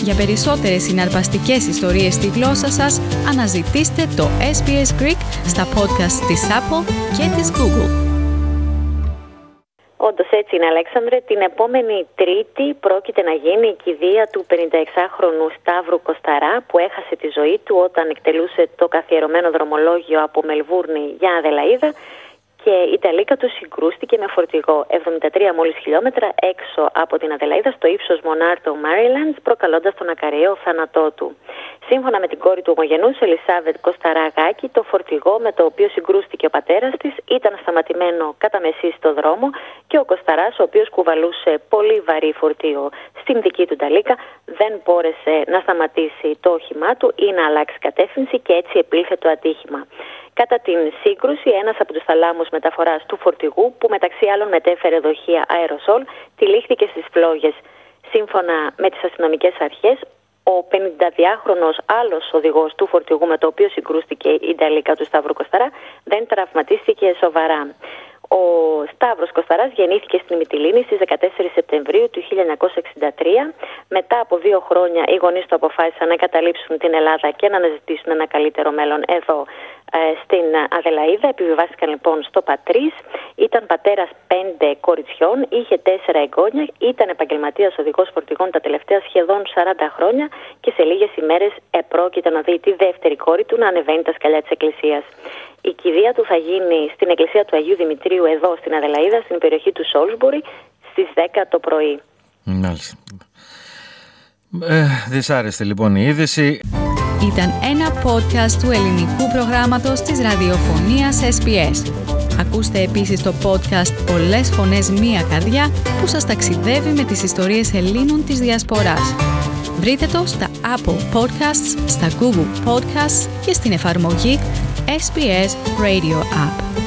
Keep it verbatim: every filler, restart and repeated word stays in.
Για περισσότερες συναρπαστικές ιστορίες στη γλώσσα σας, αναζητήστε το ες μπι ες Greek στα podcast της Apple και της Google. Όντως έτσι είναι, Αλέξανδρε. Την επόμενη Τρίτη πρόκειται να γίνει η κηδεία του πενηνταεξάχρονου Σταύρου Κοσταρά, που έχασε τη ζωή του όταν εκτελούσε το καθιερωμένο δρομολόγιο από Μελβούρνη για Αδελαΐδα και η ταλίκα του συγκρούστηκε με φορτηγό εβδομήντα τρία μόλις χιλιόμετρα έξω από την Αδελαΐδα στο ύψος Μονάρτο, Μάριλαντ, προκαλώντας τον ακαριαίο θάνατό του. Σύμφωνα με την κόρη του ομογενούς, Ελισάβετ Κοσταρά Γάκη, το φορτηγό με το οποίο συγκρούστηκε ο πατέρας της ήταν σταματημένο κατά μεσή στο δρόμο και ο Κοσταράς, ο οποίος κουβαλούσε πολύ βαρύ φορτίο στην δική του ταλίκα, δεν μπόρεσε να σταματήσει το όχημά του ή να αλλάξει κατεύθυνση και έτσι επήλθε το ατύχημα. Κατά την σύγκρουση, ένας από τους θαλάμους μεταφοράς του φορτηγού, που μεταξύ άλλων μετέφερε δοχεία αεροσόλ, τυλίχθηκε στις φλόγες. Σύμφωνα με τις αστυνομικές αρχές, ο πενηνταδυάχρονος άλλος οδηγός του φορτηγού με το οποίο συγκρούστηκε η ταλίκα του Σταύρου Κοσταρά δεν τραυματίστηκε σοβαρά. Ο Σταύρος Κοσταράς γεννήθηκε στην Μυτιλήνη στις δεκατέσσερις Σεπτεμβρίου του χίλια εννιακόσια εξήντα τρία. Μετά από δύο χρόνια οι γονείς του αποφάσισαν να εγκαταλείψουν την Ελλάδα και να αναζητήσουν ένα καλύτερο μέλλον εδώ ε, στην Αδελαΐδα. Επιβιβάστηκαν λοιπόν στο Πατρίς. Ήταν πατέρας πέντε κοριτσιών, είχε τέσσερα εγγόνια, ήταν επαγγελματίας οδηγός φορτηγών τα τελευταία σχεδόν σαράντα χρόνια και σε λίγες ημέρες επρόκειται να δει τη δεύτερη κόρη του να ανεβαίνει τα σκαλιά της εκκλησίας. Η κηδεία του θα γίνει στην εκκλησία του Αγίου Δημητρίου εδώ στην Αδελαΐδα, στην περιοχή του Σόλσμπουρι, στις δέκα το πρωί. Μάλιστα. Ε, δυσάρεστη λοιπόν η είδηση. Ήταν ένα podcast του ελληνικού προγράμματος της ραδιοφωνίας ες μπι ες. Ακούστε επίσης το podcast «Πολλές φωνές, μία καρδιά» που σας ταξιδεύει με τις ιστορίες Ελλήνων της Διασποράς. Βρείτε το στα Apple Podcasts, στα Google Podcasts και στην εφαρμογή ες μπι ες Radio App.